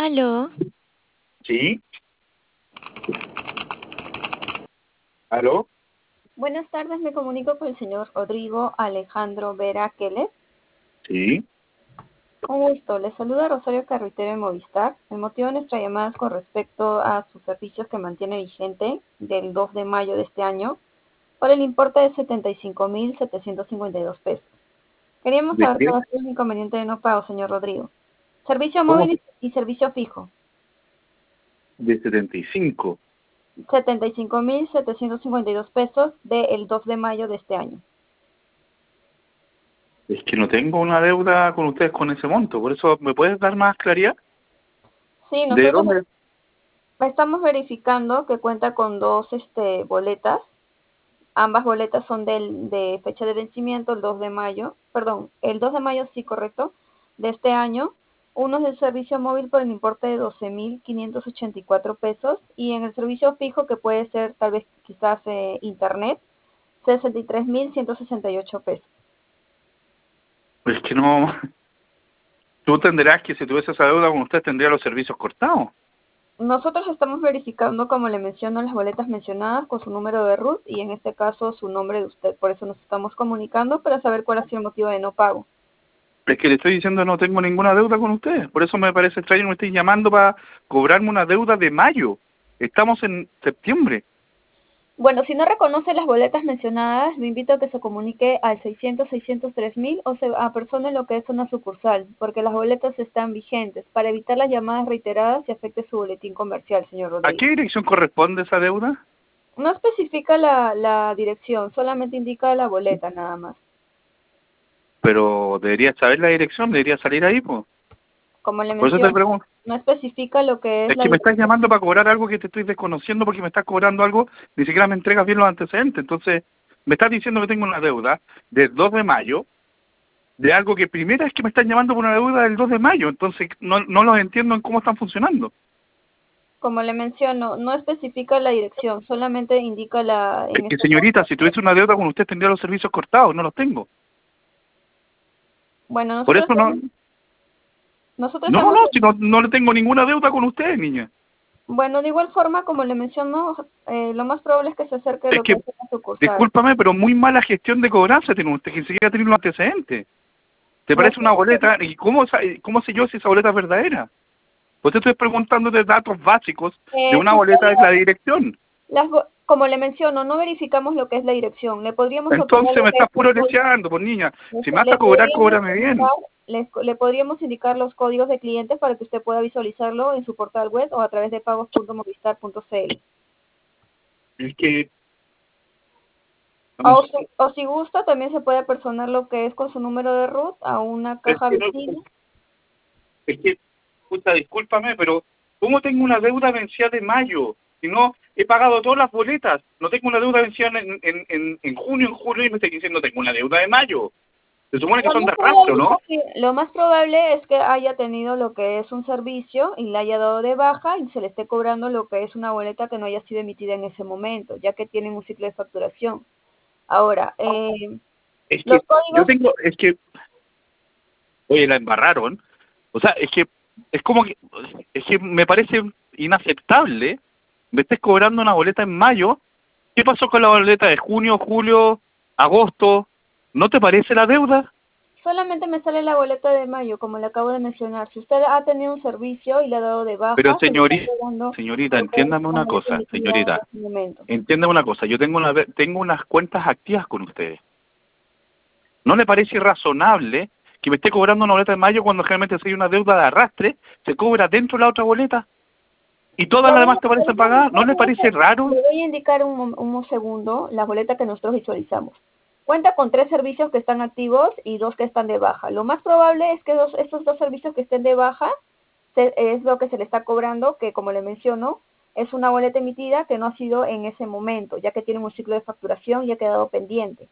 Aló, Sí, aló, Buenas tardes, me comunico con el señor Rodrigo Alejandro Vera Keller. sí. Un gusto, le saluda Rosario Carretero de Movistar. El motivo de nuestra llamada es con respecto a sus servicios que mantiene vigente del 2 de mayo de este año por el importe de 75.752 pesos. Queríamos ¿De saber qué? cuál es el inconveniente de no pago, señor Rodrigo. Servicio ¿Cómo? móvil y servicio fijo. De 75. 75.752 pesos del 2 de mayo de este año. Es que no tengo una deuda con ustedes con ese monto, por eso, ¿me puedes dar más claridad? Sí, ¿De nosotros dónde? estamos verificando que cuenta con dos boletas. Ambas boletas son de fecha de vencimiento, el 2 de mayo, perdón, el 2 de mayo sí, correcto, de este año. Uno es del servicio móvil por el importe de 12.584 pesos y en el servicio fijo, que puede ser tal vez quizás internet, 63.168 pesos. Es que no, tú entenderás que si tuviese esa deuda con ustedes tendría los servicios cortados. Nosotros estamos verificando, como le menciono, las boletas mencionadas con su número de RUT y en este caso su nombre de usted. Por eso nos estamos comunicando para saber cuál ha sido el motivo de no pago. Es que le estoy diciendo no tengo ninguna deuda con ustedes, por eso me parece extraño que me estén llamando para cobrarme una deuda de mayo. Estamos en septiembre. Bueno, si no reconoce las boletas mencionadas, lo invito a que se comunique al 600-603.000 o se apersone lo que es una sucursal, porque las boletas están vigentes para evitar las llamadas reiteradas y afecte su boletín comercial, señor ¿A qué Rodríguez. dirección corresponde esa deuda? No especifica la dirección, solamente indica la boleta nada más. Pero debería saber la dirección, debería salir ahí, pues. Como le Por eso te menciono, pregunto. no especifica lo que es Es la que me estás dirección. llamando para cobrar algo que te estoy desconociendo porque me estás cobrando algo, ni siquiera me entregas bien los antecedentes. Entonces, me estás diciendo que tengo una deuda del 2 de mayo, de algo que primera es que me están llamando por una deuda del 2 de mayo. Entonces, no los entiendo en cómo están funcionando. Como le menciono, no especifica la dirección, solamente indica Es en que, este señorita, caso. si tuviese una deuda con usted tendría los servicios cortados, no los tengo. Bueno, Por eso no, nosotros no, estamos, no, si no le tengo ninguna deuda con usted, niña. bueno, de igual forma, como le menciono, lo más probable es que se acerque Es lo que que, es una sucursal. discúlpame, pero muy mala gestión de cobranza tiene usted, que ni siquiera tiene los antecedentes. ¿Te No es parece una boleta? ¿Y cómo sé yo si esa boleta es verdadera? Pues te estoy preguntando de datos básicos de una su boleta, es código, la dirección. como le menciono, no verificamos lo que es la dirección. Le podríamos otorgar Entonces lo me que es estás el puro código. leseando, pues niña. Si me vas a Le cobrar, podríamos cóbrame indicar, bien. le podríamos indicar los códigos de clientes para que usted pueda visualizarlo en su portal web o a través de pagos.movistar.cl. Es que, O, vamos, o si gusta, también se puede personar lo que es con su número de RUT a una es caja que no, vecina. es que, puta, discúlpame, pero ¿cómo tengo una deuda vencida de mayo? Si no, he pagado todas las boletas. No tengo una deuda vencida en junio, en julio, y me estoy diciendo tengo una deuda de mayo. Se supone que Lo son de más arrastre, probable ¿no? lo más probable es que haya tenido lo que es un servicio y le haya dado de baja y se le esté cobrando lo que es una boleta que no haya sido emitida en ese momento, ya que tienen un ciclo de facturación. Ahora, Es los que yo códigos, tengo, es que, oye, la embarraron. O sea, es como que, es que me parece inaceptable. Me estés cobrando una boleta en mayo. ¿Qué pasó con la boleta de junio, julio, agosto? ¿No te parece la deuda? solamente me sale la boleta de mayo, como le acabo de mencionar. Si usted ha tenido un servicio y le ha dado de Pero baja, se le está cobrando señorita, lo que es entiéndame una una boleta cosa, emitida en señorita. ese momento. Entiéndame una cosa. Yo tengo unas cuentas activas con ustedes. ¿No le parece irrazonable que me esté cobrando una boleta de mayo cuando generalmente si hay una deuda de arrastre, se cobra dentro de la otra boleta? ¿Y todas las demás te parecen pagadas? ¿No le parece raro? Le voy a indicar un segundo la boleta que nosotros visualizamos. Cuenta con 3 servicios que están activos y 2 que están de baja. Lo más probable es que estos 2 servicios que estén de baja es lo que se le está cobrando, que como le menciono, es una boleta emitida que no ha sido en ese momento, ya que tienen un ciclo de facturación y ha quedado pendiente.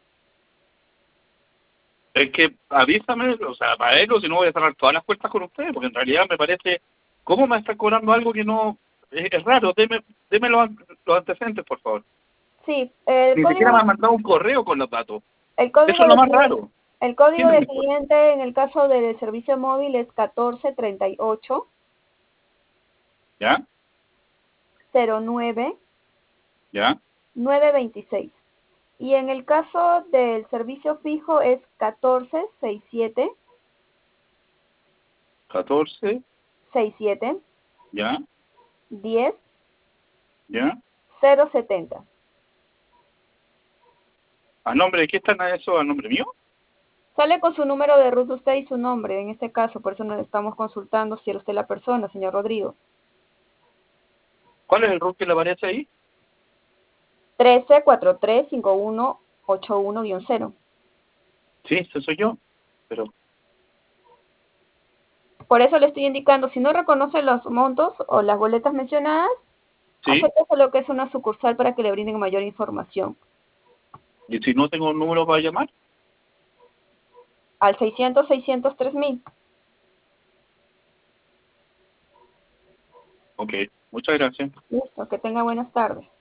Es que avísame, o sea, para eso, si no voy a cerrar todas las puertas con ustedes, porque en realidad me parece, ¿cómo me está cobrando algo que no es raro? Deme los antecedentes, por favor. Sí, Ni siquiera me han mandado un correo con los datos. el Eso código es lo de más raro. el código ¿Quién me de dijo? cliente en el caso del servicio móvil es 1438. ¿Ya? 09 ¿Ya? 926. Y en el caso del servicio fijo es 1467 14. 67 ¿Ya? 10 ¿Ya? 070. ¿A nombre de qué están a eso? ¿A nombre mío? Sale con su número de ruta usted y su nombre, en este caso, por eso nos estamos consultando si era usted la persona, señor Rodrigo. ¿Cuál es el RUT que le aparece ahí? 13435181-0. Sí, ese soy yo. Pero, Por eso le estoy indicando, si no reconoce los montos o las boletas mencionadas, sí. acérquese a lo que es una sucursal para que le brinden mayor información. ¿Y si no tengo un número para llamar? Al 600-603.000. Ok, muchas gracias. Listo, que tenga buenas tardes.